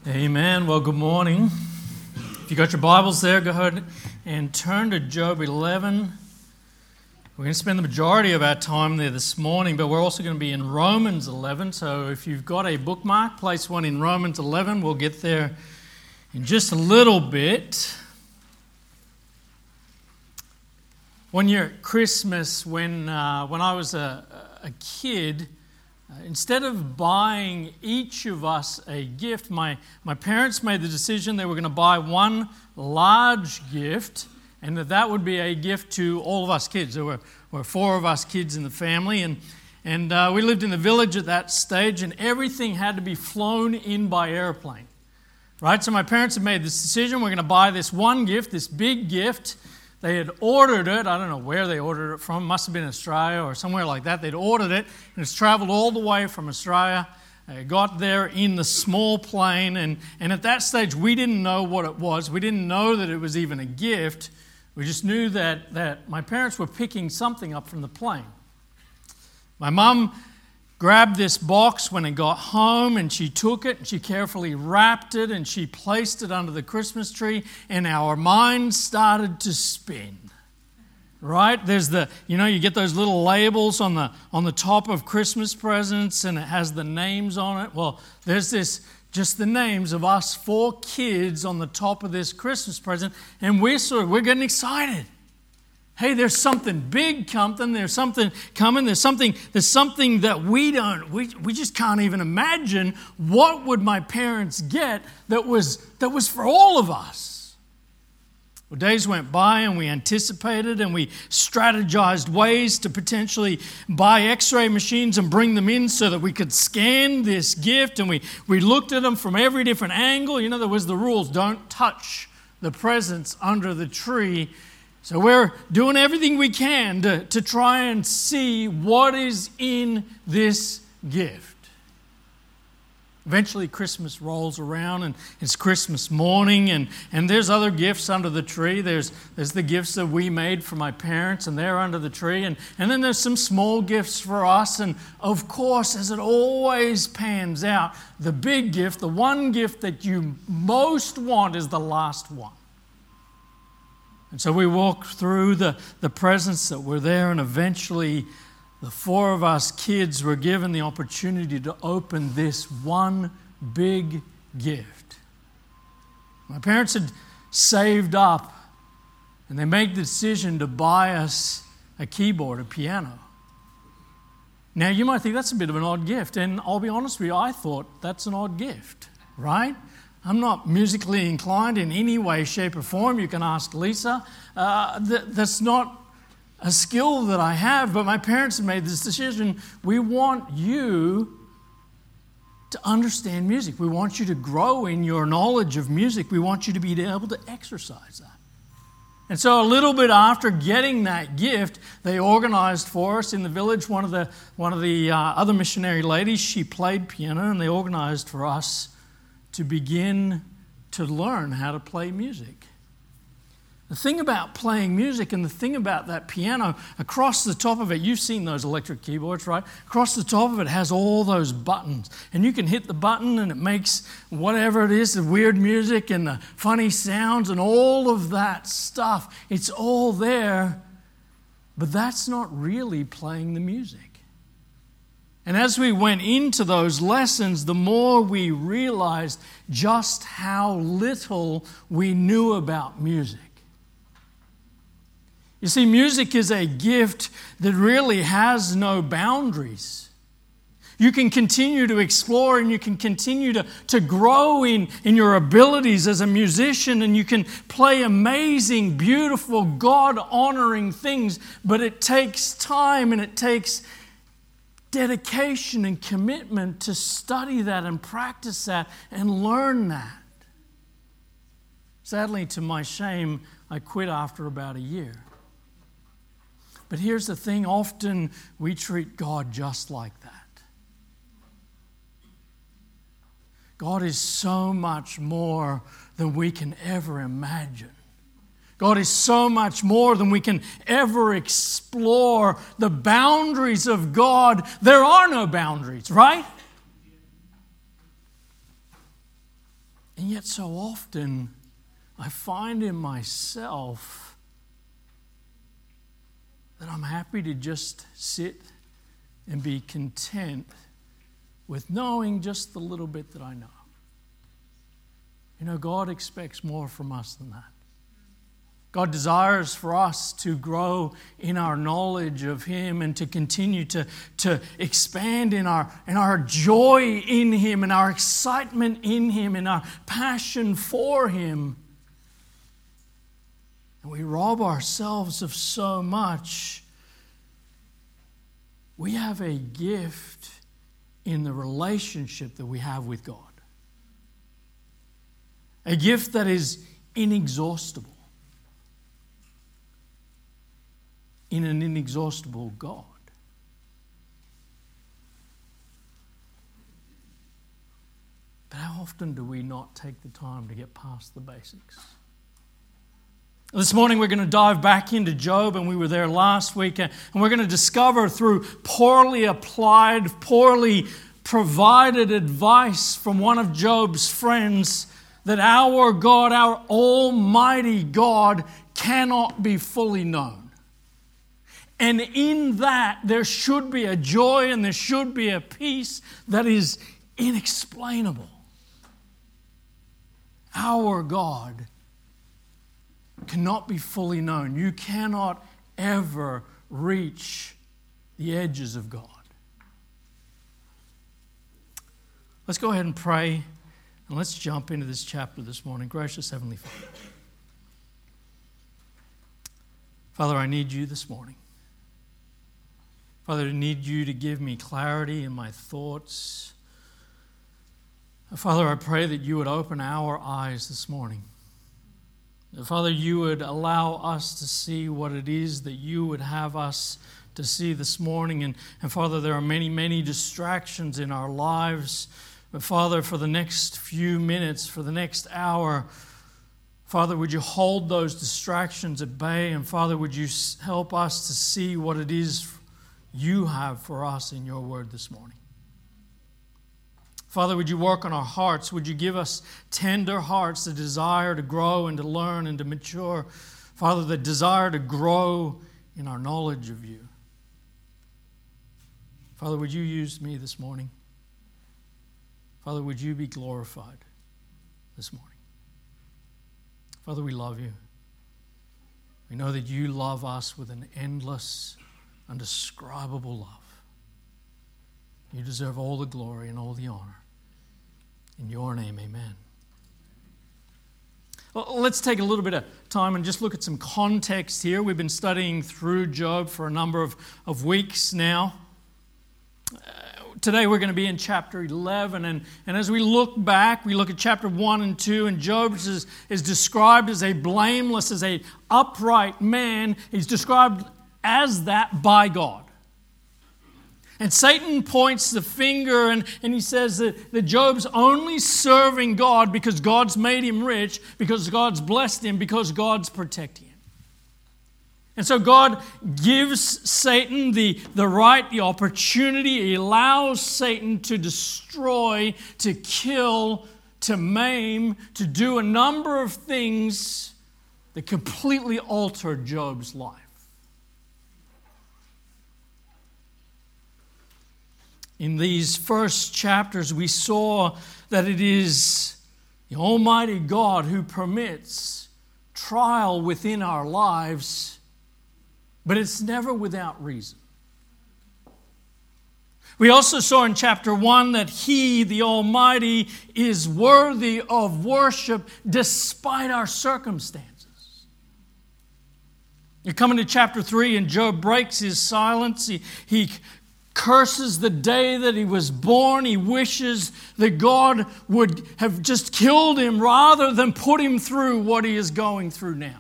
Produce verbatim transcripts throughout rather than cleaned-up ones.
Amen. Well, good morning. If you got your Bibles there, go ahead and turn to Job eleven. We're going to spend the majority of our time there this morning, but we're also going to be in Romans eleven. So if you've got a bookmark, place one in Romans eleven. We'll get there in just a little bit. One year at Christmas, when uh, when I was a, a kid, uh, instead of buying each of us a gift, my, my parents made the decision they were going to buy one large gift, and that that would be a gift to all of us kids. There were, were four of us kids in the family, and, and uh, we lived in the village at that stage, and everything had to be flown in by airplane. Right? So my parents had made this decision, we're going to buy this one gift, this big gift. They had ordered it. I don't know where they ordered it from. It must have been Australia or somewhere like that. They'd ordered it, and it's traveled all the way from Australia. It got there in the small plane, and, and at that stage, we didn't know what it was. We didn't know that it was even a gift. We just knew that, that my parents were picking something up from the plane. My mum grabbed this box when it got home, and she took it and she carefully wrapped it and she placed it under the Christmas tree, and our minds started to spin. Right? There's the, you know, you get those little labels on the on the top of Christmas presents, and it has the names on it. Well, there's this, just the names of us four kids on the top of this Christmas present, and we're sort of, we're getting excited. Hey, there's something big coming. There's something coming. There's something. There's something that we don't. We we just can't even imagine. What would my parents get that was that was for all of us? Well, days went by, and we anticipated, and we strategized ways to potentially buy X-ray machines and bring them in so that we could scan this gift. And we we looked at them from every different angle. You know, there was the rules: don't touch the presents under the tree. So we're doing everything we can to, to try and see what is in this gift. Eventually Christmas rolls around, and it's Christmas morning, and, and there's other gifts under the tree. There's, there's the gifts that we made for my parents, and they're under the tree. And, and then there's some small gifts for us. And of course, as it always pans out, the big gift, the one gift that you most want, is the last one. And so we walked through the, the presents that were there, and eventually the four of us kids were given the opportunity to open this one big gift. My parents had saved up, and they made the decision to buy us a keyboard, a piano. Now you might think that's a bit of an odd gift, and I'll be honest with you, I thought that's an odd gift, right? I'm not musically inclined in any way, shape, or form. You can ask Lisa. Uh, th- that's not a skill that I have, but my parents have made this decision. We want you to understand music. We want you to grow in your knowledge of music. We want you to be able to exercise that. And so a little bit after getting that gift, they organized for us in the village. One of the, one of the uh, other missionary ladies, she played piano, and they organized for us to begin to learn how to play music. The thing about playing music, and the thing about that piano, across the top of it, you've seen those electric keyboards, right? Across the top of it has all those buttons. And you can hit the button and it makes whatever it is, the weird music and the funny sounds and all of that stuff. It's all there, but that's not really playing the music. And as we went into those lessons, the more we realized just how little we knew about music. You see, music is a gift that really has no boundaries. You can continue to explore, and you can continue to, to grow in, in your abilities as a musician, and you can play amazing, beautiful, God-honoring things, but it takes time and it takes dedication and commitment to study that and practice that and learn that. Sadly, to my shame, I quit after about a year. But here's the thing, often we treat God just like that. God is so much more than we can ever imagine. God is so much more than we can ever explore. The boundaries of God, there are no boundaries, right? yet so often I find in myself that I'm happy to just sit and be content with knowing just the little bit that I know. You know, God expects more from us than that. God desires for us to grow in our knowledge of Him and to continue to, to expand in our, in our joy in Him and our excitement in Him and our passion for Him. And we rob ourselves of so much. We have a gift in the relationship that we have with God. A gift that is inexhaustible. In an inexhaustible God. But how often do we not take the time to get past the basics? This morning we're going to dive back into Job, and we were there last week, and we're going to discover through poorly applied, poorly provided advice from one of Job's friends that our God, our Almighty God, cannot be fully known. And in that, there should be a joy and there should be a peace that is inexplainable. Our God cannot be fully known. You cannot ever reach the edges of God. Let's go ahead and pray, and let's jump into this chapter this morning. Gracious Heavenly Father. Father, I need you this morning. Father, I need you to give me clarity in my thoughts. Father, I pray that you would open our eyes this morning. Father, you would allow us to see what it is that you would have us to see this morning. And, and Father, there are many, many distractions in our lives. But Father, for the next few minutes, for the next hour, Father, would you hold those distractions at bay? And Father, would you help us to see what it is you have for us in your word this morning. Father, would you work on our hearts? Would you give us tender hearts, the desire to grow and to learn and to mature? Father, the desire to grow in our knowledge of you. Father, would you use me this morning? Father, would you be glorified this morning? Father, we love you. We know that you love us with an endless, undescribable love. You deserve all the glory and all the honor. In your name, amen. Well, let's take a little bit of time and just look at some context here. We've been studying through Job for a number of, of weeks now. Uh, today we're going to be in chapter eleven, and, and as we look back, we look at chapter one and two, and Job is, is described as a blameless, as a upright man. He's described as that by God. And Satan points the finger and, and he says that, that Job's only serving God because God's made him rich, because God's blessed him, because God's protecting him. And so God gives Satan the, the right, the opportunity. He allows Satan to destroy, to kill, to maim, to do a number of things that completely alter Job's life. In these first chapters, we saw that it is the Almighty God who permits trial within our lives, but it's never without reason. We also saw in chapter one that He, the Almighty, is worthy of worship despite our circumstances. You come into chapter three and Job breaks his silence. He, he curses the day that he was born. He wishes that God would have just killed him rather than put him through what he is going through now.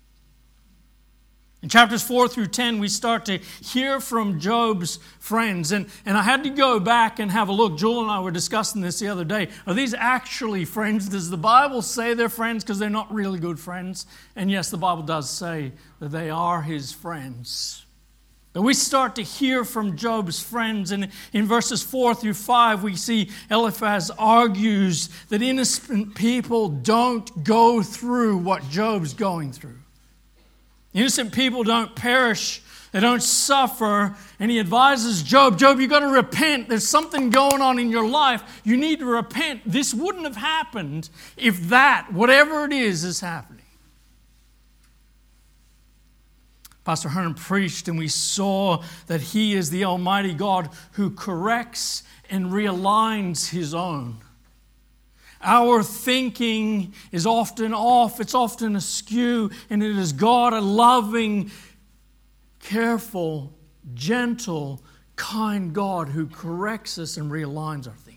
In chapters four through ten, we start to hear from Job's friends. And, and I had to go back and have a look. Jewel and I were discussing this the other day. Are these actually friends? Does the Bible say they're friends because they're not really good friends? And yes, the Bible does say that they are his friends. But we start to hear from Job's friends, and in verses four through five, we see Eliphaz argues that innocent people don't go through what Job's going through. Innocent people don't perish, they don't suffer, and he advises Job, Job, you've got to repent. There's something going on in your life. You need to repent. This wouldn't have happened if that, whatever it is, is happening. Pastor Herman preached, and we saw that He is the Almighty God who corrects and realigns His own. Our thinking is often off, it's often askew, and it is God, a loving, careful, gentle, kind God who corrects us and realigns our thinking.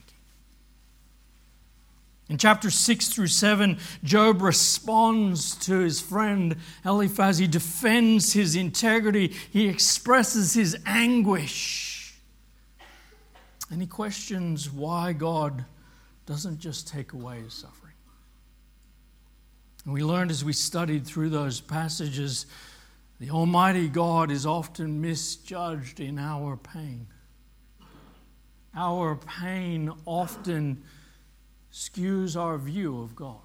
In chapters six through seven, Job responds to his friend Eliphaz. He defends his integrity. He expresses his anguish. And he questions why God doesn't just take away his suffering. And we learned as we studied through those passages, the Almighty God is often misjudged in our pain. Our pain often skews our view of God.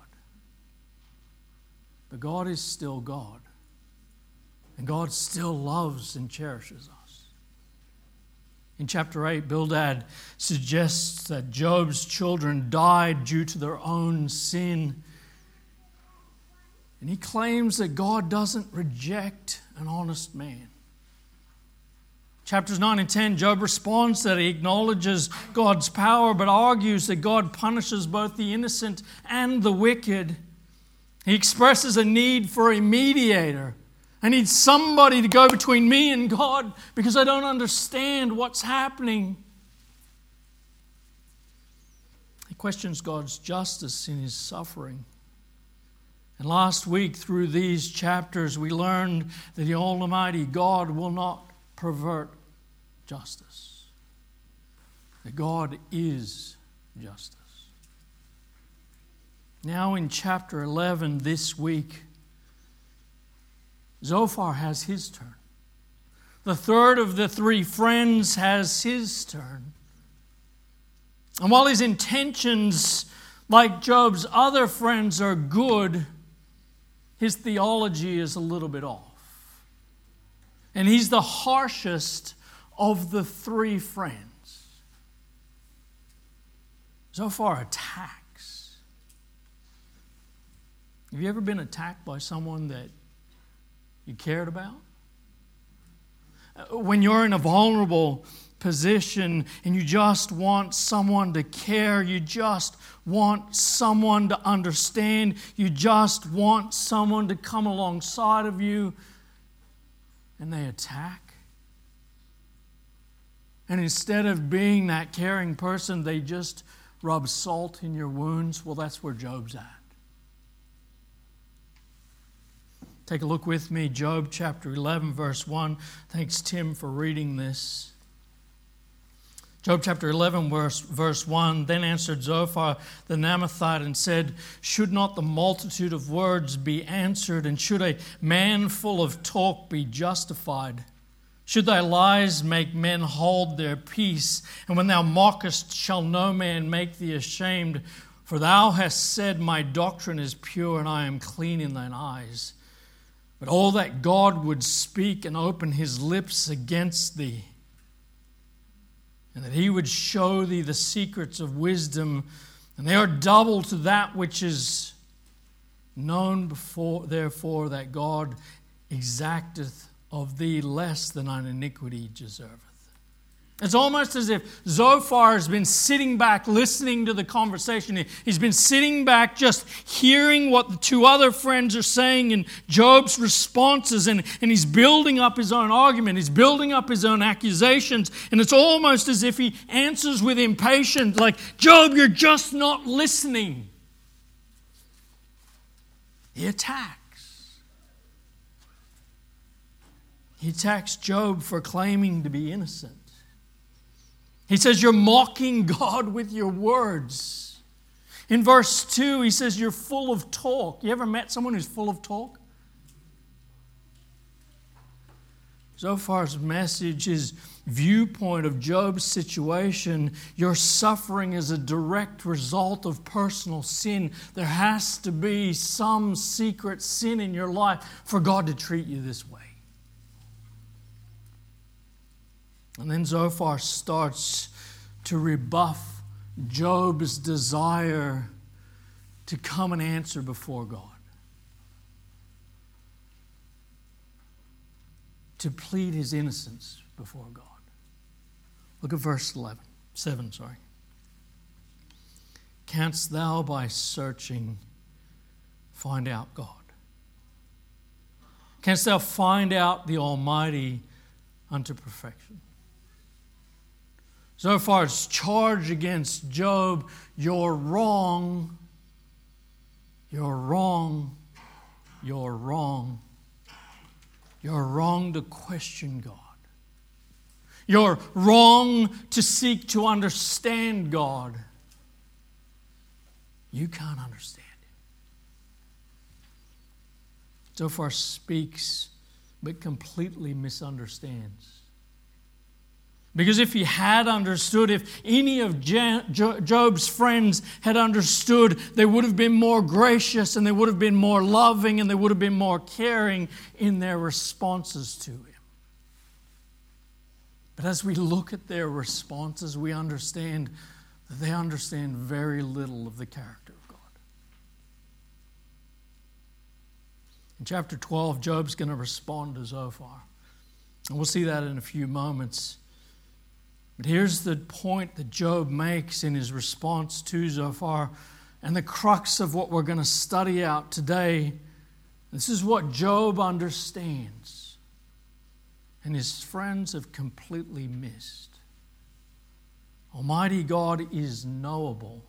But God is still God. And God still loves and cherishes us. In chapter eight, Bildad suggests that Job's children died due to their own sin. And he claims that God doesn't reject an honest man. Chapters nine and ten, Job responds that he acknowledges God's power, but argues that God punishes both the innocent and the wicked. He expresses a need for a mediator. I need somebody to go between me and God because I don't understand what's happening. He questions God's justice in his suffering. And last week, through these chapters, we learned that the Almighty God will not pervert justice. That God is justice. Now in chapter eleven this week, Zophar has his turn. The third of the three friends has his turn. And while his intentions, like Job's other friends, are good, his theology is a little bit off. And he's the harshest of the three friends. Zophar attacks. Have you ever been attacked by someone that you cared about? When you're in a vulnerable position and you just want someone to care, you just want someone to understand, you just want someone to come alongside of you, and they attack. And instead of being that caring person, they just rub salt in your wounds. Well, that's where Job's at. Take a look with me, Job chapter eleven, verse one. Thanks, Tim, for reading this. Job chapter eleven, verse, verse one, then answered Zophar the Naamathite and said, should not the multitude of words be answered, and should a man full of talk be justified? Should thy lies make men hold their peace? And when thou mockest, shall no man make thee ashamed? For thou hast said, my doctrine is pure, and I am clean in thine eyes. But all that God would speak and open his lips against thee, and that he would show thee the secrets of wisdom, and they are double to that which is known before, therefore that God exacteth of thee less than thine iniquity deserveth. It's almost as if Zophar has been sitting back listening to the conversation. He's been sitting back just hearing what the two other friends are saying and Job's responses, and, and he's building up his own argument. He's building up his own accusations, and it's almost as if he answers with impatience, like, Job, you're just not listening. He attacks. He attacks Job for claiming to be innocent. He says, you're mocking God with your words. In verse two, he says, you're full of talk. You ever met someone who's full of talk? Zophar's message, his viewpoint of Job's situation, your suffering is a direct result of personal sin. There has to be some secret sin in your life for God to treat you this way. And then Zophar starts to rebuff Job's desire to come and answer before God, to plead his innocence before God. Look at verse eleven, seven, sorry. Canst thou by searching find out God? Canst thou find out the Almighty unto perfection? Zophar's charge against Job, you're wrong, you're wrong, you're wrong. You're wrong to question God. You're wrong to seek to understand God. You can't understand Him. Zophar speaks, but completely misunderstands. Because if he had understood, if any of Job's friends had understood, they would have been more gracious and they would have been more loving and they would have been more caring in their responses to him. But as we look at their responses, we understand that they understand very little of the character of God. In chapter twelve, Job's going to respond to Zophar. And we'll see that in a few moments. But here's the point that Job makes in his response to Zophar, and the crux of what we're going to study out today. This is what Job understands, and his friends have completely missed. Almighty God is knowable,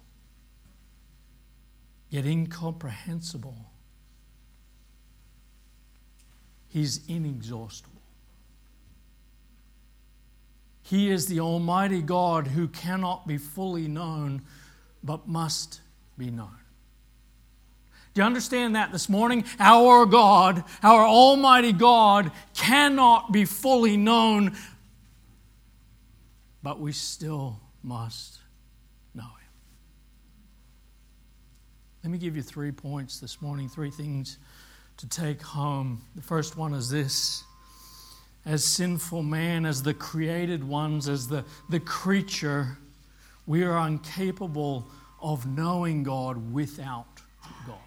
yet incomprehensible. He's inexhaustible. He is the Almighty God who cannot be fully known, but must be known. Do you understand that this morning? Our God, our Almighty God, cannot be fully known, but we still must know Him. Let me give you three points this morning, three things to take home. The first one is this. As sinful man, as the created ones, as the, the creature, we are incapable of knowing God without God.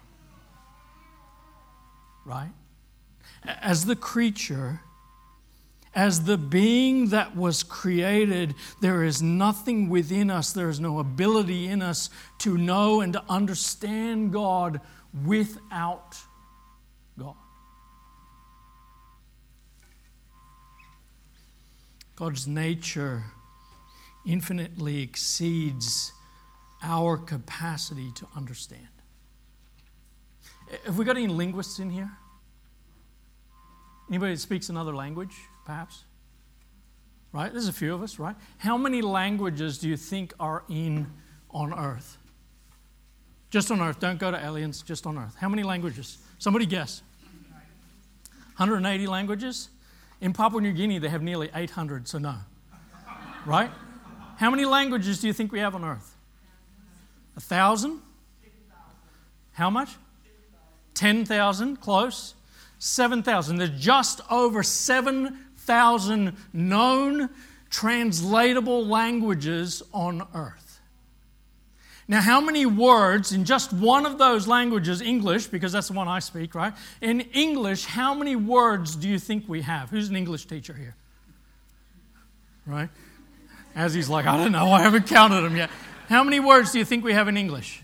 Right? As the creature, as the being that was created, there is nothing within us, there is no ability in us to know and to understand God without God. God's nature infinitely exceeds our capacity to understand. Have we got any linguists in here? Anybody that speaks another language, perhaps? Right? There's a few of us, right? How many languages do you think are in on Earth? Just on Earth. Don't go to aliens, just on Earth. How many languages? Somebody guess. one hundred eighty languages? In Papua New Guinea, they have nearly eight hundred, so no. Right? How many languages do you think we have on Earth? A thousand? How much? ten thousand, close. seven thousand. There's just over seven thousand known translatable languages on Earth. Now, how many words in just one of those languages, English, because that's the one I speak, right? In English, how many words do you think we have? Who's an English teacher here? Right? As he's like, I don't know, I haven't counted them yet. How many words do you think we have in English?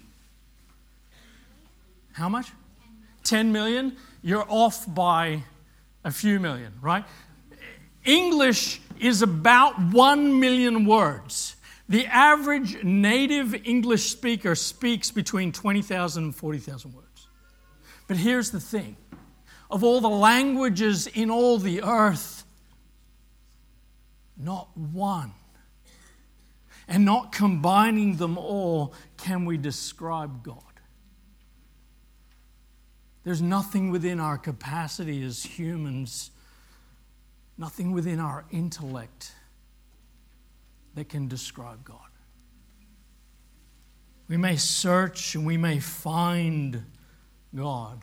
How much? ten million? You're off by a few million, right? English is about one million words. The average native English speaker speaks between twenty thousand and forty thousand words. But here's the thing. Of all the languages in all the earth, not one, and not combining them all, can we describe God. There's nothing within our capacity as humans nothing within our intellect that can describe God. We may search and we may find God.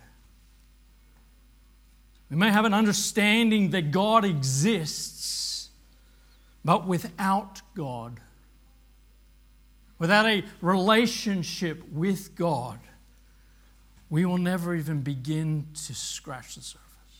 We may have an understanding that God exists, but without God, without a relationship with God, we will never even begin to scratch the surface.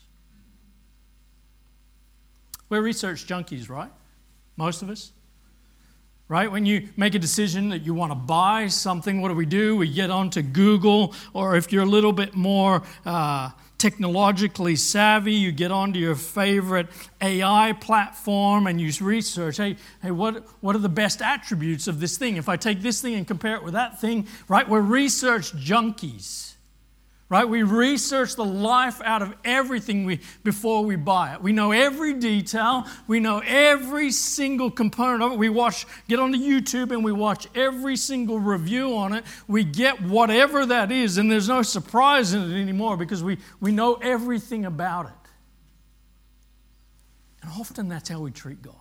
We're research junkies, right? Most of us. Right? When you make a decision that you want to buy something, what do we do? We get onto Google, or if you're a little bit more uh, technologically savvy, you get onto your favorite A I platform and you research, hey, hey, what, what are the best attributes of this thing? If I take this thing and compare it with that thing, right? We're research junkies. Right? We research the life out of everything we, before we buy it. We know every detail. We know every single component of it. We watch, get onto YouTube and we watch every single review on it. We get whatever that is, and there's no surprise in it anymore because we, we know everything about it. And often that's how we treat God.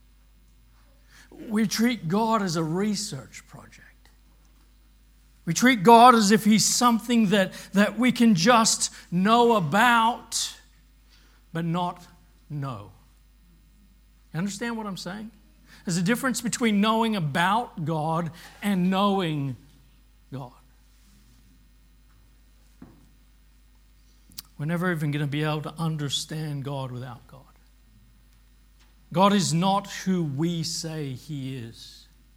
We treat God as a research project. We treat God as if He's something that, that we can just know about, but not know. You understand what I'm saying? There's a difference between knowing about God and knowing God. We're never even going to be able to understand God without God. God is not who we say He is.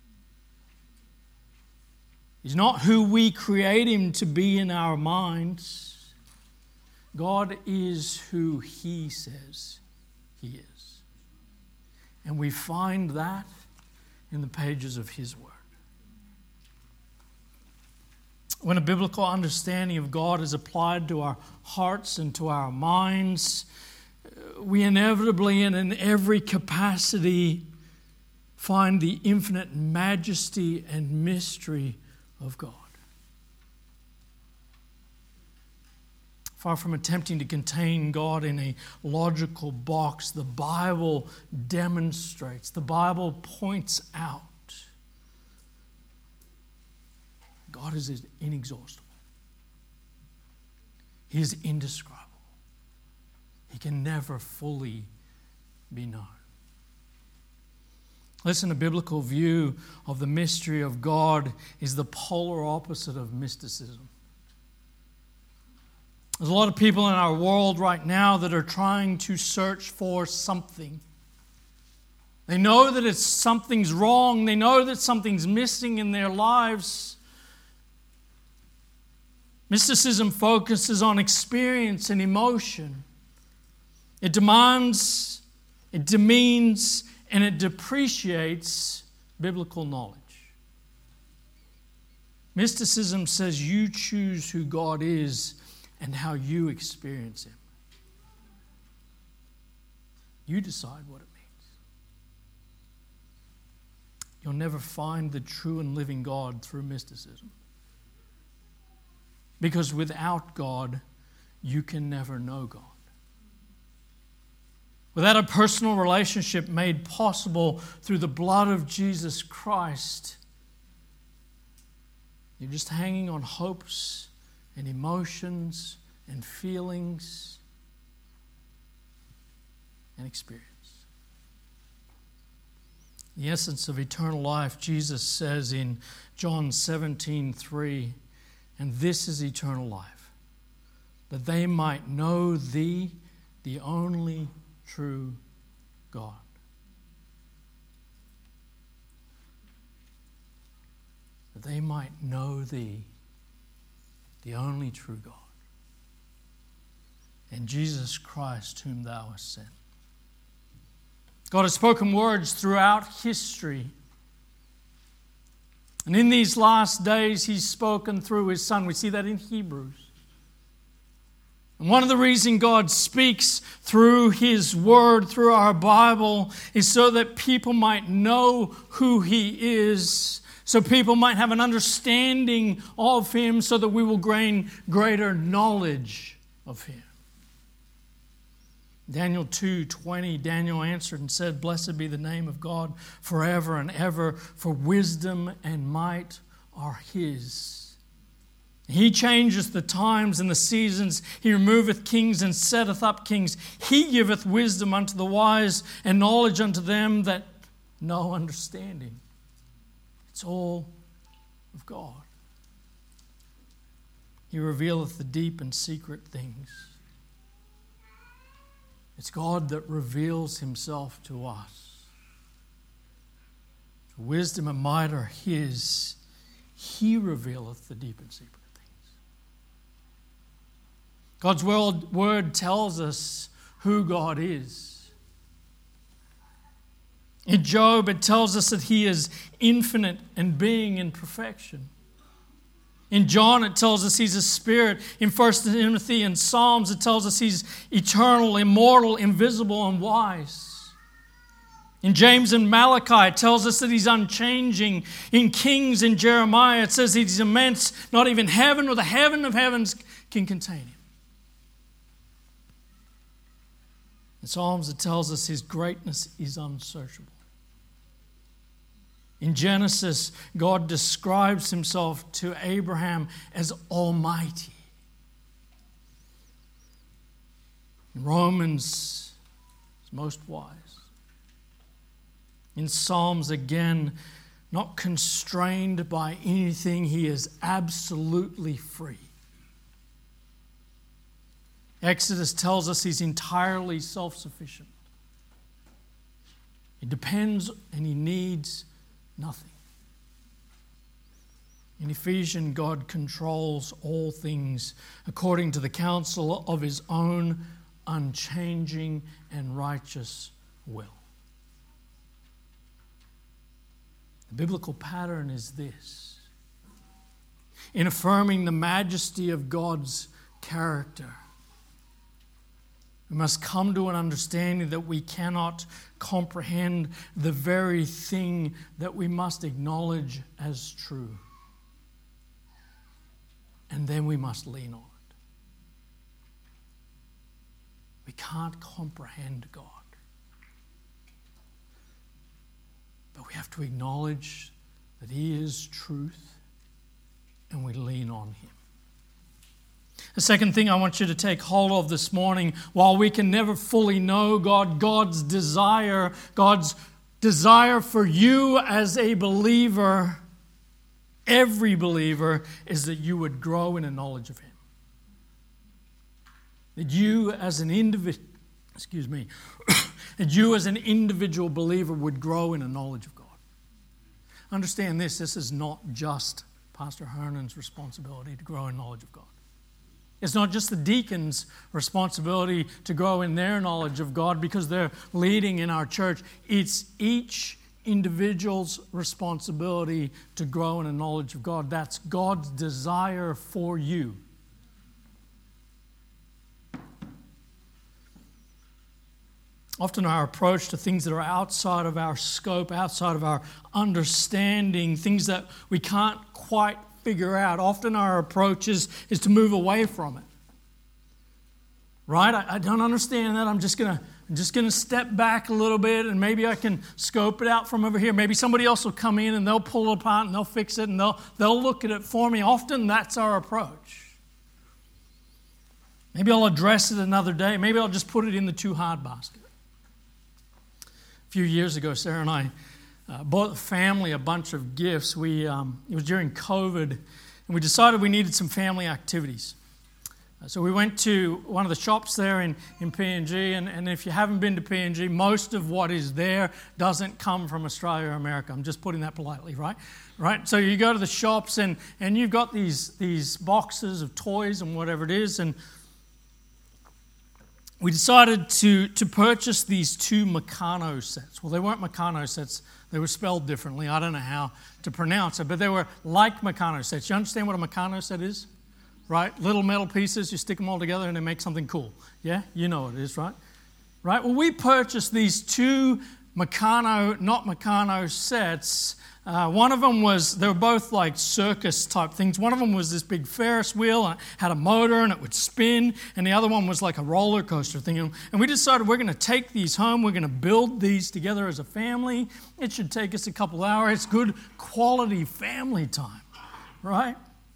He's not who we create Him to be in our minds. God is who He says He is. And we find that in the pages of His Word. When a biblical understanding of God is applied to our hearts and to our minds, we inevitably and in every capacity find the infinite majesty and mystery of God. Far from attempting to contain God in a logical box, the Bible demonstrates, the Bible points out, God is inexhaustible. He is indescribable. He can never fully be known. Listen, a biblical view of the mystery of God is the polar opposite of mysticism. There's a lot of people in our world right now that are trying to search for something. They know that it's something's wrong. They know that something's missing in their lives. Mysticism focuses on experience and emotion. It demands, it demeans, and it depreciates biblical knowledge. Mysticism says you choose who God is and how you experience Him. You decide what it means. You'll never find the true and living God through mysticism. Because without God, you can never know God. Without a personal relationship made possible through the blood of Jesus Christ, you're just hanging on hopes and emotions and feelings and experience. The essence of eternal life, Jesus says in John seventeen three, and this is eternal life, that they might know Thee, the only true God. That they might know Thee, the only true God, and Jesus Christ whom Thou hast sent. God has spoken words throughout history. And in these last days, He's spoken through His Son. We see that in Hebrews. And one of the reasons God speaks through His Word, through our Bible, is so that people might know who He is, so people might have an understanding of Him, so that we will gain greater knowledge of Him. Daniel two twenty, Daniel answered and said, "Blessed be the name of God forever and ever, for wisdom and might are His. He changeth the times and the seasons. He removeth kings and setteth up kings. He giveth wisdom unto the wise and knowledge unto them that know understanding." It's all of God. He revealeth the deep and secret things. It's God that reveals Himself to us. Wisdom and might are His. He revealeth the deep and secret things. God's word, word tells us who God is. In Job, it tells us that He is infinite and being in perfection. In John, it tells us He's a spirit. In First Timothy and Psalms, it tells us He's eternal, immortal, invisible, and wise. In James and Malachi, it tells us that He's unchanging. In Kings and Jeremiah, it says He's immense. Not even heaven or the heaven of heavens can contain Him. In Psalms, it tells us His greatness is unsearchable. In Genesis, God describes Himself to Abraham as Almighty. In Romans, He's most wise. In Psalms, again, not constrained by anything, He is absolutely free. Exodus tells us He's entirely self-sufficient. He depends and He needs nothing. In Ephesians, God controls all things according to the counsel of His own unchanging and righteous will. The biblical pattern is this. In affirming the majesty of God's character, we must come to an understanding that we cannot comprehend the very thing that we must acknowledge as true. And then we must lean on it. We can't comprehend God. But we have to acknowledge that He is truth and we lean on Him. The second thing I want you to take hold of this morning, while we can never fully know God, God's desire, God's desire for you as a believer, every believer, is that you would grow in a knowledge of Him. That you as an individual, excuse me, that you as an individual believer would grow in a knowledge of God. Understand this, this is not just Pastor Hernan's responsibility to grow in knowledge of God. It's not just the deacons' responsibility to grow in their knowledge of God because they're leading in our church. It's each individual's responsibility to grow in a knowledge of God. That's God's desire for you. Often our approach to things that are outside of our scope, outside of our understanding, things that we can't quite figure out, often our approach is, is to move away from it. Right? I, I don't understand that. I'm just gonna I'm just gonna step back a little bit and maybe I can scope it out from over here. Maybe somebody else will come in and they'll pull it apart and they'll fix it and they'll they'll look at it for me. Often that's our approach. Maybe I'll address it another day. Maybe I'll just put it in the too hard basket. A few years ago, Sarah and I Uh, bought the family a bunch of gifts. We um, it was during COVID, and we decided we needed some family activities. Uh, so we went to one of the shops there in, in P N G, and, and if you haven't been to P N G, most of what is there doesn't come from Australia or America. I'm just putting that politely, right? Right. So you go to the shops, and, and you've got these, these boxes of toys and whatever it is, and we decided to, to purchase these two Meccano sets. Well, they weren't Meccano sets. They were spelled differently. I don't know how to pronounce it, but they were like Meccano sets. You understand what a Meccano set is? Right? Little metal pieces, you stick them all together and they make something cool. Yeah? You know what it is, right? Right? Well, we purchased these two Meccano, not Meccano sets Uh, one of them was, they were both like circus type things. One of them was this big Ferris wheel and it had a motor and it would spin. And the other one was like a roller coaster thing. And we decided we're going to take these home. We're going to build these together as a family. It should take us a couple hours. It's good quality family time, right?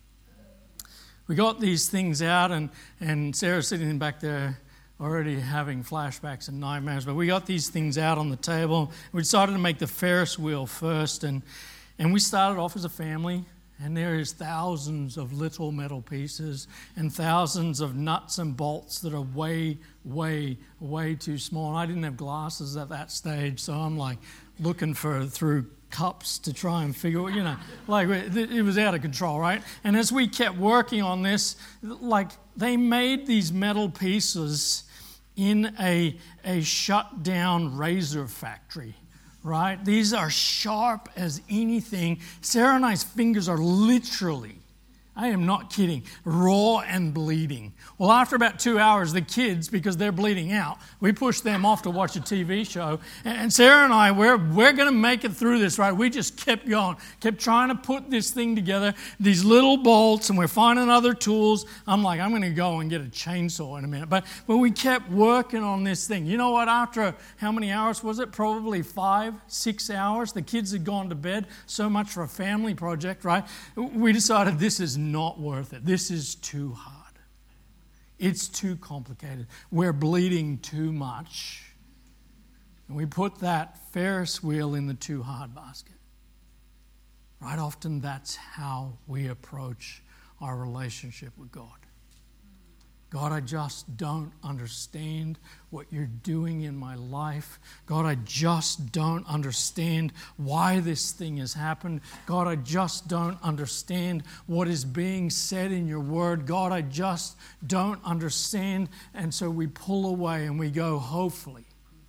We got these things out, and, and Sarah's sitting back there already having flashbacks and nightmares. But we got these things out on the table. We decided to make the Ferris wheel first, and, and we started off as a family. And there is thousands of little metal pieces and thousands of nuts and bolts that are way, way, way too small. And I didn't have glasses at that stage, so I'm like looking for through cups to try and figure, you know, like it was out of control, right? And as we kept working on this, like they made these metal pieces in a, a shut down razor factory, right? These are sharp as anything. Sarah and I's fingers are literally, I am not kidding, raw and bleeding. Well, after about two hours, the kids, because they're bleeding out, we pushed them off to watch a T V show. And Sarah and I, we're, we're going to make it through this, right? We just kept going, kept trying to put this thing together, these little bolts, and we're finding other tools. I'm like, I'm going to go and get a chainsaw in a minute. But, but we kept working on this thing. You know what? After how many hours was it? Probably five, six hours. The kids had gone to bed. So much for a family project, right? We decided this is not worth it. This is too hard. It's too complicated. We're bleeding too much. And we put that Ferris wheel in the too hard basket. Right? Often that's how we approach our relationship with God. God, I just don't understand what you're doing in my life. God, I just don't understand why this thing has happened. God, I just don't understand what is being said in your word. God, I just don't understand. And so we pull away and we go, hopefully,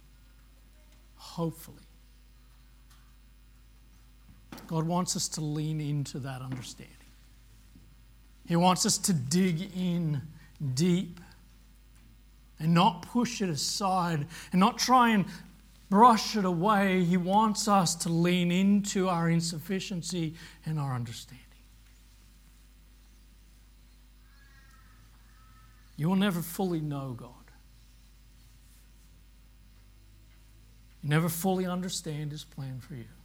hopefully. God wants us to lean into that understanding. He wants us to dig in deep and not push it aside and not try and brush it away. He wants us to lean into our insufficiency and our understanding. You will never fully know God. You never fully understand His plan for you.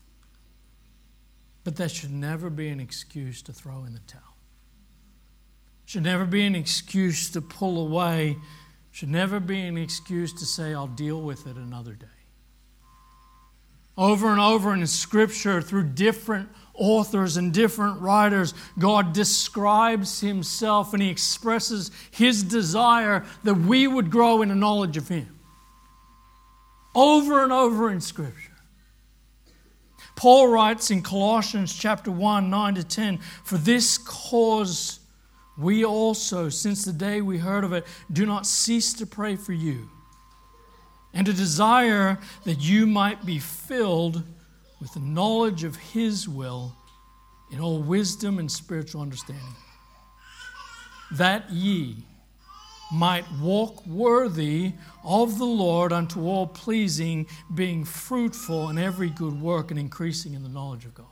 But that should never be an excuse to throw in the towel. Should never be an excuse to pull away. Should never be an excuse to say, I'll deal with it another day. Over and over in Scripture, through different authors and different writers, God describes Himself and He expresses His desire that we would grow in a knowledge of Him. Over and over in Scripture. Paul writes in Colossians chapter one, nine to ten, for this cause we also, since the day we heard of it, do not cease to pray for you and to desire that you might be filled with the knowledge of His will in all wisdom and spiritual understanding, that ye might walk worthy of the Lord unto all pleasing, being fruitful in every good work and increasing in the knowledge of God.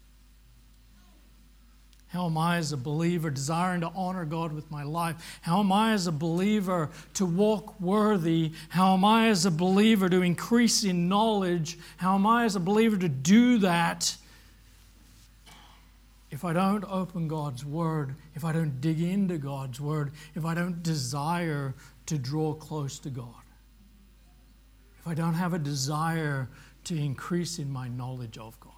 How am I as a believer desiring to honor God with my life? How am I as a believer to walk worthy? How am I as a believer to increase in knowledge? How am I as a believer to do that if I don't open God's Word, if I don't dig into God's Word, if I don't desire to draw close to God? If I don't have a desire to increase in my knowledge of God?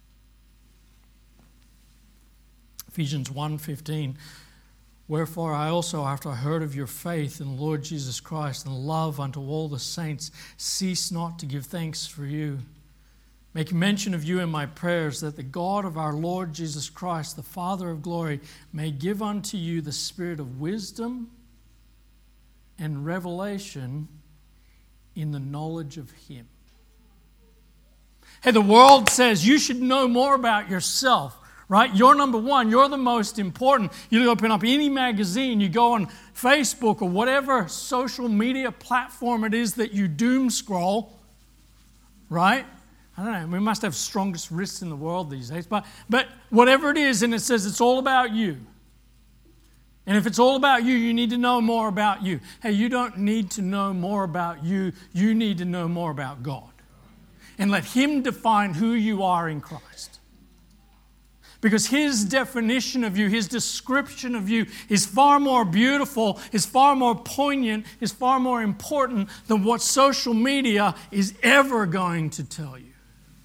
Ephesians one fifteen, wherefore I also, after I heard of your faith in the Lord Jesus Christ and love unto all the saints, cease not to give thanks for you, make mention of you in my prayers, that the God of our Lord Jesus Christ, the Father of glory, may give unto you the spirit of wisdom and revelation in the knowledge of Him. Hey, the world says you should know more about yourself. Right? You're number one. You're the most important. You open up any magazine, you go on Facebook or whatever social media platform it is that you doom scroll, right? I don't know, we must have strongest wrists in the world these days. But, but whatever it is, and it says it's all about you. And if it's all about you, you need to know more about you. Hey, you don't need to know more about you. You need to know more about God. And let Him define who you are in Christ. Because His definition of you, His description of you is far more beautiful, is far more poignant, is far more important than what social media is ever going to tell you.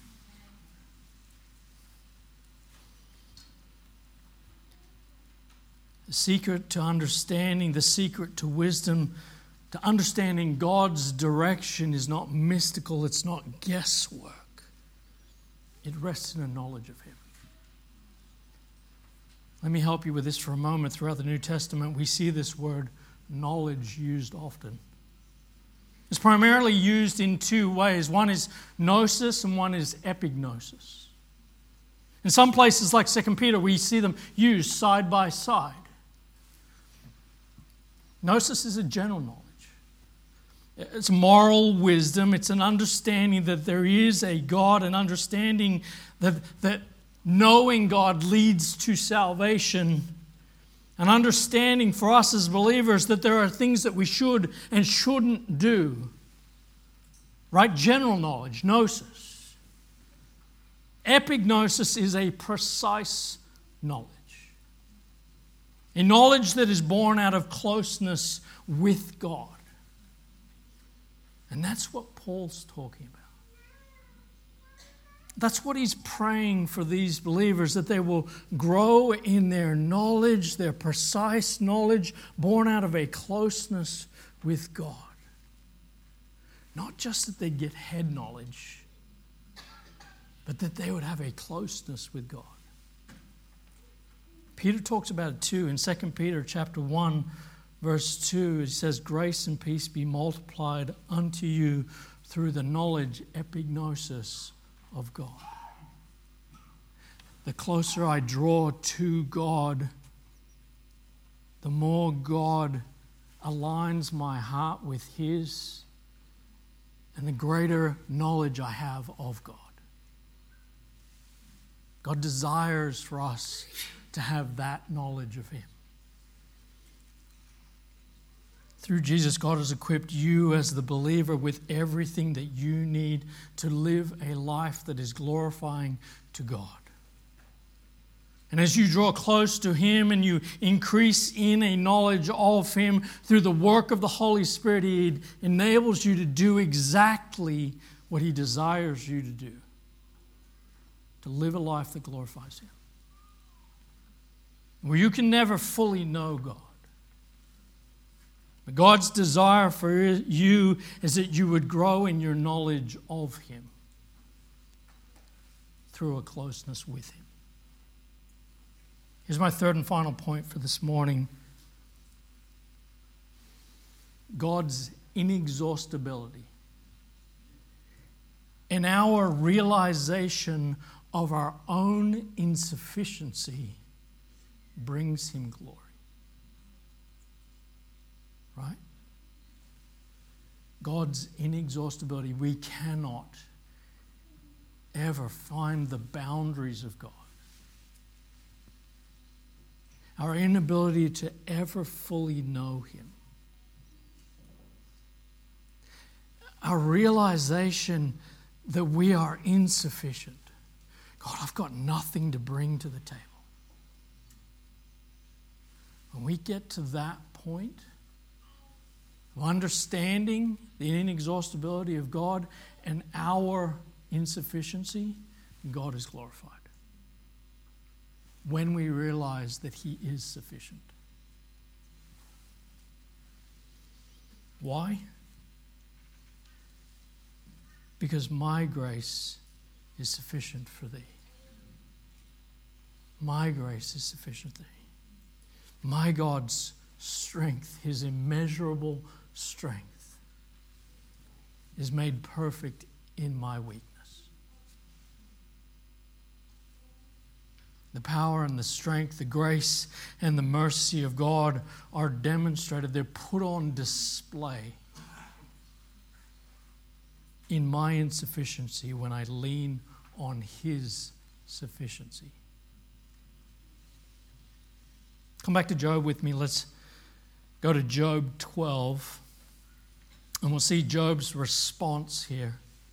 The secret to understanding, the secret to wisdom, to understanding God's direction is not mystical, it's not guesswork. It rests in a knowledge of Him. Let me help you with this for a moment. Throughout the New Testament, we see this word knowledge used often. It's primarily used in two ways. One is gnosis and one is epignosis. In some places like Second Peter, we see them used side by side. Gnosis is a general knowledge. It's moral wisdom. It's an understanding that there is a God, an understanding that, that knowing God leads to salvation, an understanding for us as believers that there are things that we should and shouldn't do. Right? General knowledge, gnosis. Epignosis is a precise knowledge. A knowledge that is born out of closeness with God. And that's what Paul's talking about. That's what he's praying for these believers, that they will grow in their knowledge, their precise knowledge, born out of a closeness with God. Not just that they get head knowledge, but that they would have a closeness with God. Peter talks about it too in Second Peter chapter one, verse two. It says, "Grace and peace be multiplied unto you through the knowledge, epignosis, of God." The closer I draw to God, the more God aligns my heart with His, and the greater knowledge I have of God. God desires for us to have that knowledge of Him. Through Jesus, God has equipped you as the believer with everything that you need to live a life that is glorifying to God. And as you draw close to Him and you increase in a knowledge of Him through the work of the Holy Spirit, He enables you to do exactly what He desires you to do. To live a life that glorifies Him. Where you can never fully know God. But God's desire for you is that you would grow in your knowledge of Him through a closeness with Him. Here's my third and final point for this morning. God's inexhaustibility and our realization of our own insufficiency brings Him glory. Right? God's inexhaustibility. We cannot ever find the boundaries of God. Our inability to ever fully know Him. Our realization that we are insufficient. God, I've got nothing to bring to the table. When we get to that point, understanding the inexhaustibility of God and our insufficiency, God is glorified. When we realize that He is sufficient. Why? Because my grace is sufficient for thee. My grace is sufficient for thee. My God's strength, His immeasurable strength, is made perfect in my weakness. The power and the strength, the grace and the mercy of God are demonstrated. They're put on display in my insufficiency when I lean on His sufficiency. Come back to Job with me. Let's go to Job twelve, and we'll see Job's response here.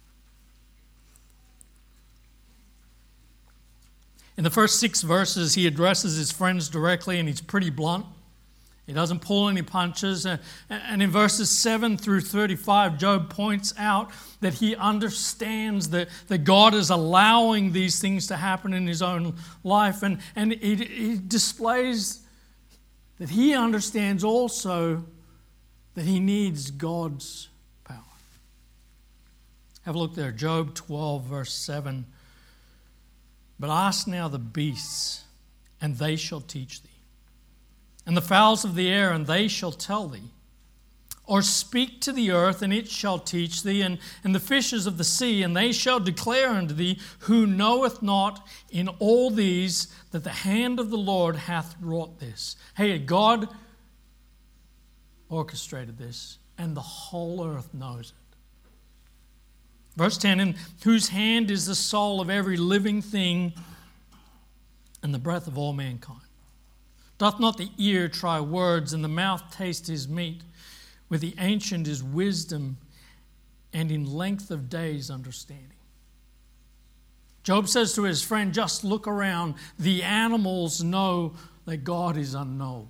In the first six verses, he addresses his friends directly, and he's pretty blunt. He doesn't pull any punches. And in verses seven through thirty-five, Job points out that he understands that, that God is allowing these things to happen in his own life. And, and he, he displays that he understands also that he needs God's power. Have a look there, Job twelve, verse seven. But ask now the beasts, and they shall teach thee, and the fowls of the air, and they shall tell thee. Or speak to the earth, and it shall teach thee, and, and the fishes of the sea, and they shall declare unto thee, who knoweth not in all these that the hand of the Lord hath wrought this. Hey, God orchestrated this, and the whole earth knows it. Verse ten, in whose hand is the soul of every living thing and the breath of all mankind. Doth not the ear try words, and the mouth taste his meat? With the ancient is wisdom, and in length of days understanding. Job says to his friend, just look around. The animals know that God is unknowable.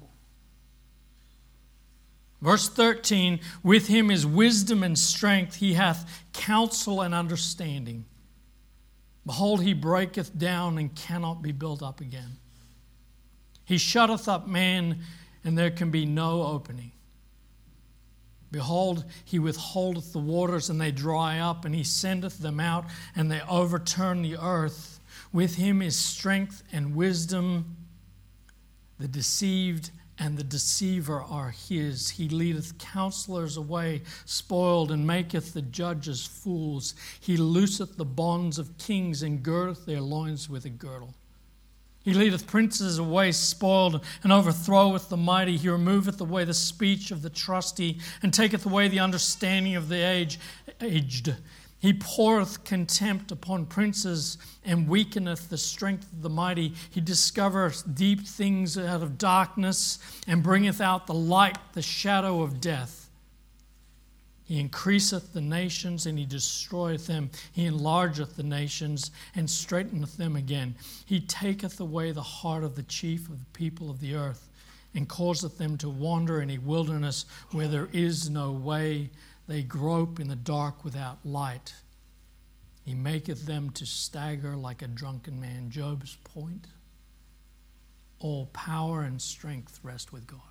Verse thirteen, with him is wisdom and strength. He hath counsel and understanding. Behold, he breaketh down and cannot be built up again. He shutteth up man, and there can be no opening. Behold, he withholdeth the waters, and they dry up, and he sendeth them out, and they overturn the earth. With him is strength and wisdom. The deceived and the deceiver are his. He leadeth counselors away spoiled, and maketh the judges fools. He looseth the bonds of kings, and girdeth their loins with a girdle. He leadeth princes away spoiled, and overthroweth the mighty. He removeth away the speech of the trusty, and taketh away the understanding of the age, aged. He poureth contempt upon princes, and weakeneth the strength of the mighty. He discovereth deep things out of darkness, and bringeth out the light, the shadow of death. He increaseth the nations, and he destroyeth them. He enlargeth the nations, and straighteneth them again. He taketh away the heart of the chief of the people of the earth, and causeth them to wander in a wilderness where there is no way. They grope in the dark without light. He maketh them to stagger like a drunken man. Job's point: all power and strength rest with God.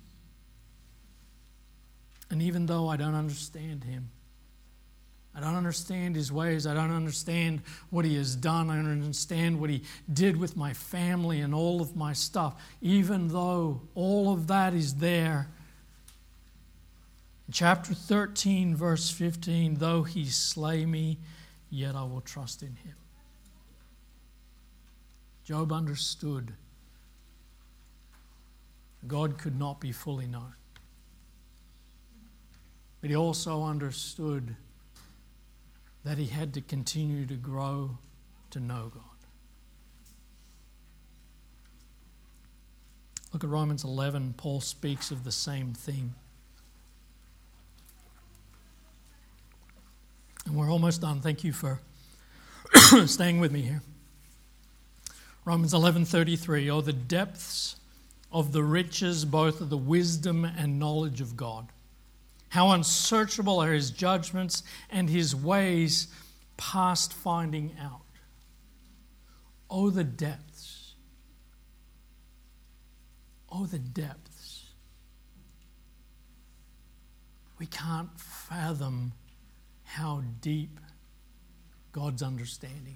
And even though I don't understand him, I don't understand his ways, I don't understand what he has done, I don't understand what he did with my family and all of my stuff, even though all of that is there, in chapter thirteen, verse fifteen, though he slay me, yet I will trust in him. Job understood God could not be fully known. But he also understood that he had to continue to grow to know God. Look at Romans eleven. Paul speaks of the same thing. And we're almost done. Thank you for staying with me here. Romans eleven thirty-three. Oh, the depths of the riches, both of the wisdom and knowledge of God. How unsearchable are his judgments, and his ways past finding out. Oh, the depths. Oh, the depths. We can't fathom how deep God's understanding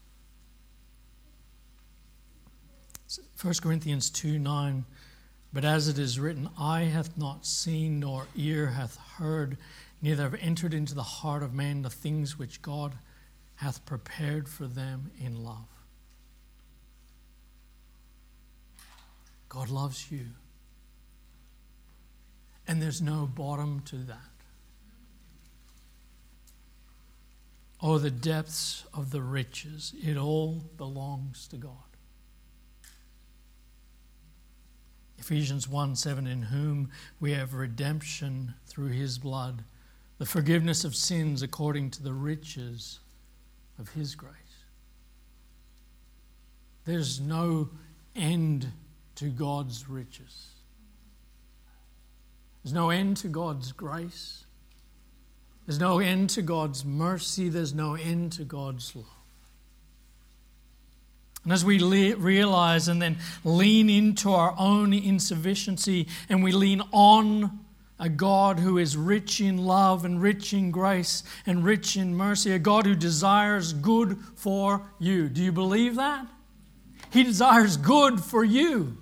is. First Corinthians two nine. But as it is written, eye hath not seen, nor ear hath heard, neither have entered into the heart of man the things which God hath prepared for them in love. God loves you. And there's no bottom to that. Oh, the depths of the riches. It all belongs to God. Ephesians one seven, in whom we have redemption through his blood, the forgiveness of sins according to the riches of his grace. There's no end to God's riches. There's no end to God's grace. There's no end to God's mercy. There's no end to God's love. And as we le- realize and then lean into our own insufficiency and we lean on a God who is rich in love and rich in grace and rich in mercy, a God who desires good for you. Do you believe that? He desires good for you.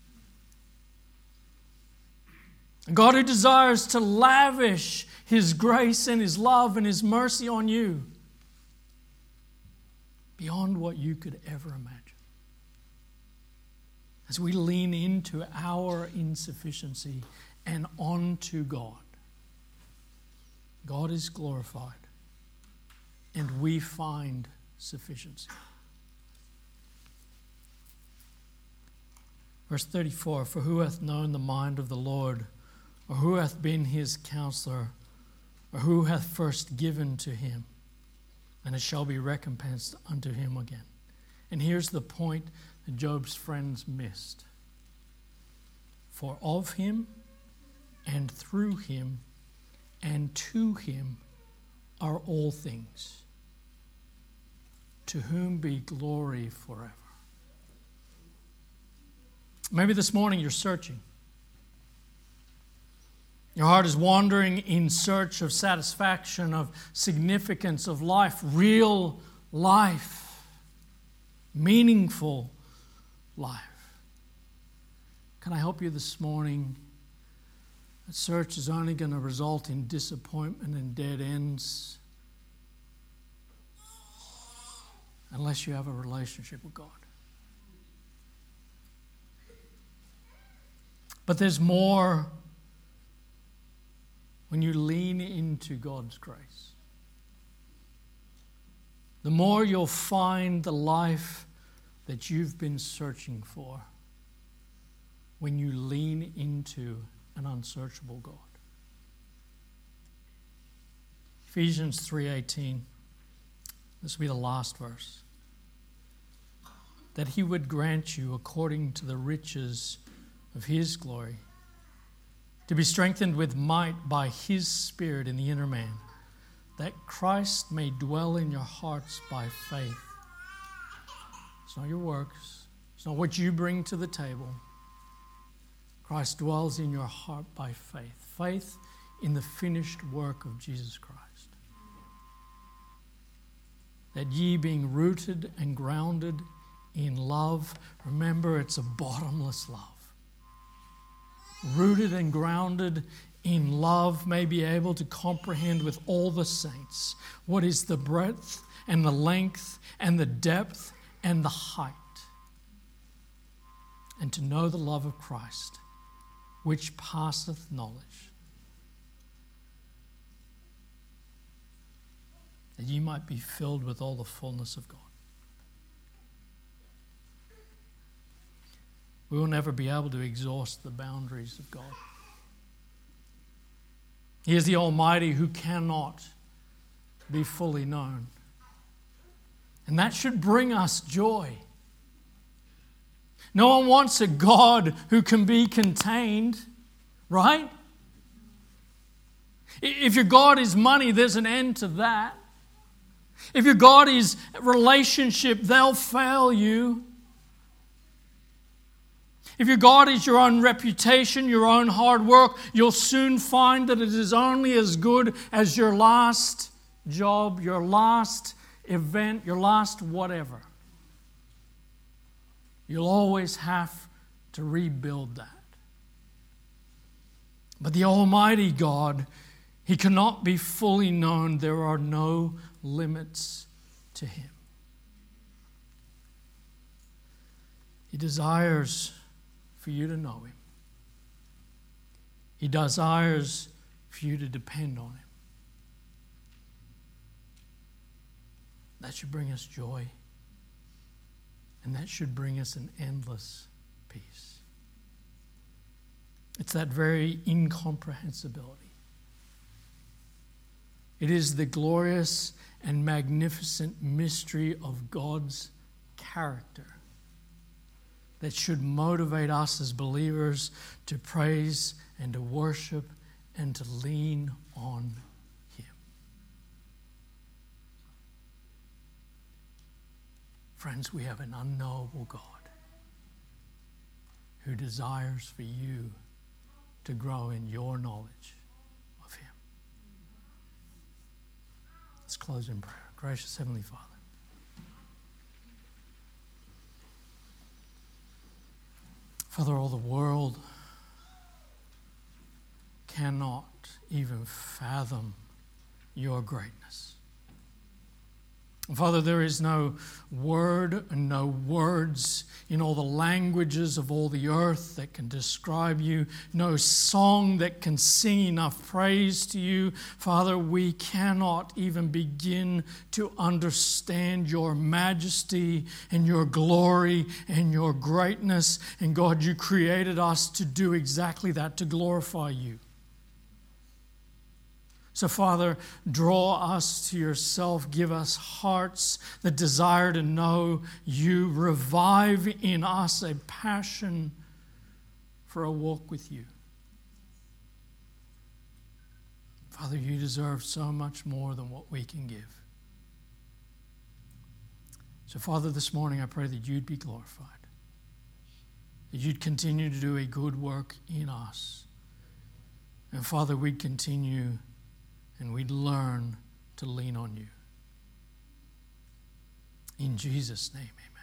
A God who desires to lavish his grace and his love and his mercy on you beyond what you could ever imagine. As we lean into our insufficiency and onto God, God is glorified and we find sufficiency. Verse thirty-four, for who hath known the mind of the Lord, or who hath been his counselor, or who hath first given to him, and it shall be recompensed unto him again. And here's the point that Job's friends missed. For of him, and through him, and to him are all things, to whom be glory forever. Maybe this morning you're searching. Your heart is wandering in search of satisfaction, of significance, of life, real life, meaningful life. Can I help you this morning? That search is only going to result in disappointment and dead ends unless you have a relationship with God. But there's more when you lean into God's grace. The more you'll find the life that you've been searching for when you lean into an unsearchable God. Ephesians three eighteen. This will be the last verse. That he would grant you according to the riches of his glory, to be strengthened with might by his Spirit in the inner man, that Christ may dwell in your hearts by faith. It's not your works. It's not what you bring to the table. Christ dwells in your heart by faith. Faith in the finished work of Jesus Christ. That ye being rooted and grounded in love, remember it's a bottomless love. Rooted and grounded in love, may be able to comprehend with all the saints what is the breadth and the length and the depth and the height, and to know the love of Christ, which passeth knowledge, that ye might be filled with all the fullness of God. We will never be able to exhaust the boundaries of God. He is the Almighty who cannot be fully known. And that should bring us joy. No one wants a God who can be contained, right? If your God is money, there's an end to that. If your God is relationship, they'll fail you. If your God is your own reputation, your own hard work, you'll soon find that it is only as good as your last job, your last event, your last whatever. You'll always have to rebuild that. But the Almighty God, He cannot be fully known. There are no limits to Him. He desires for you to know Him. He desires for you to depend on Him. That should bring us joy. And that should bring us an endless peace. It's that very incomprehensibility. It is the glorious and magnificent mystery of God's character that should motivate us as believers to praise and to worship and to lean on Him. Friends, we have an unknowable God who desires for you to grow in your knowledge of Him. Let's close in prayer. Gracious Heavenly Father, Father, all the world cannot even fathom your greatness. Father, there is no word and no words in all the languages of all the earth that can describe you, no song that can sing enough praise to you. Father, we cannot even begin to understand your majesty and your glory and your greatness. And God, you created us to do exactly that, to glorify you. So, Father, draw us to yourself. Give us hearts that desire to know you. Revive in us a passion for a walk with you. Father, you deserve so much more than what we can give. So, Father, this morning I pray that you'd be glorified, that you'd continue to do a good work in us. And, Father, we'd continue and we'd learn to lean on you. In Jesus' name, amen.